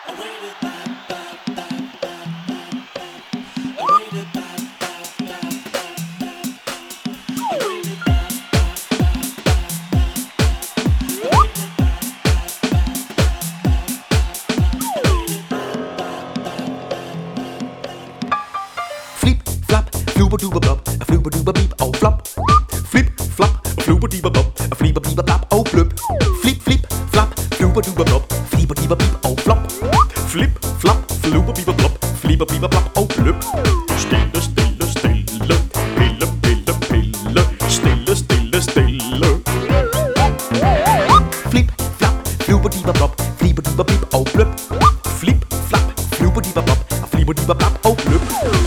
Fluber-duber-blop, fluber-duber-bip og flop. Flip, flop, fluber-duber-blop, flipper-biber-blap og bløb. Flip, flip, flap, fluber-duber-blop, flipper-biber-bip og flop. Flip, flap, fluber-biber-blop, flipper-biber-blap og bløb. Stille, stille, stille, pille, pille, pille, stille, stille, stille. Flip, flap, fluber-duber-blop, flipper-duber-bip og bløb. Flip, flap, fluber-duber-blop, flipper-duber-blap og bløb.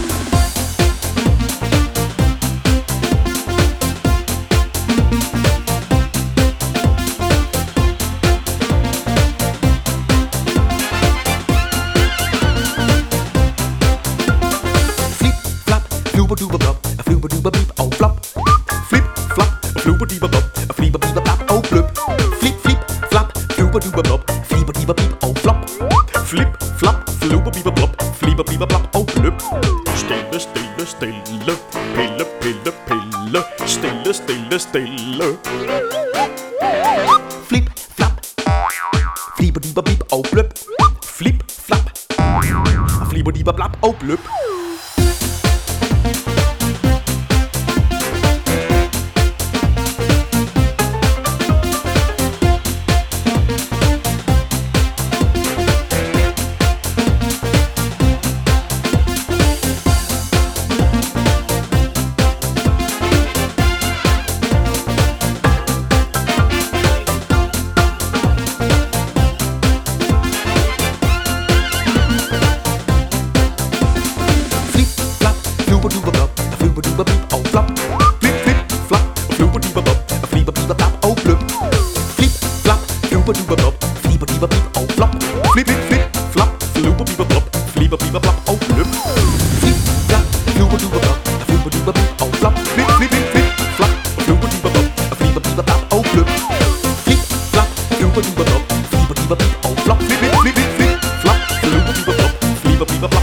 Fluber-duber-blop, fluber-duber-bip og flop. Flip, flap, fluber-duber-blop, flipper-biber-blap og bløb. Flip, flip, flap, fluber-duber-blop, flipper-biber-bip og flop. Flip, flap, fluber-biber-blop, flipper-biber-blap og bløb. Stille, stille, stille, pille, pille, pille, stille, stille, stille. Flip, flap, flipper-duber-bip og bløb. Flip, flap, flipper-biber-blap og bløb. Fluber-duber-blop, fluber-duber-bip og flop. Flip, flip, flap, fluber-duber-blop, flipper-biber-blap og bløb. Flip, flap, fluber-duber-blop, flipper-biber-bip og flop. Flip, flip, flip, flap, fluber-biber-blop, flipper-biber-blap og bløb. Flip, flap, fluber-duber-blop, fluber-duber-bip og flop. Flip, flip, flip, flap, fluber-duber-blop, flipper-biber-blap og bløb. Flip, flap, fluber-duber-blop, flipper-biber-bip og flop. Flip, flip, flip, flap, fluber-duber-blop, flipper-biber-blap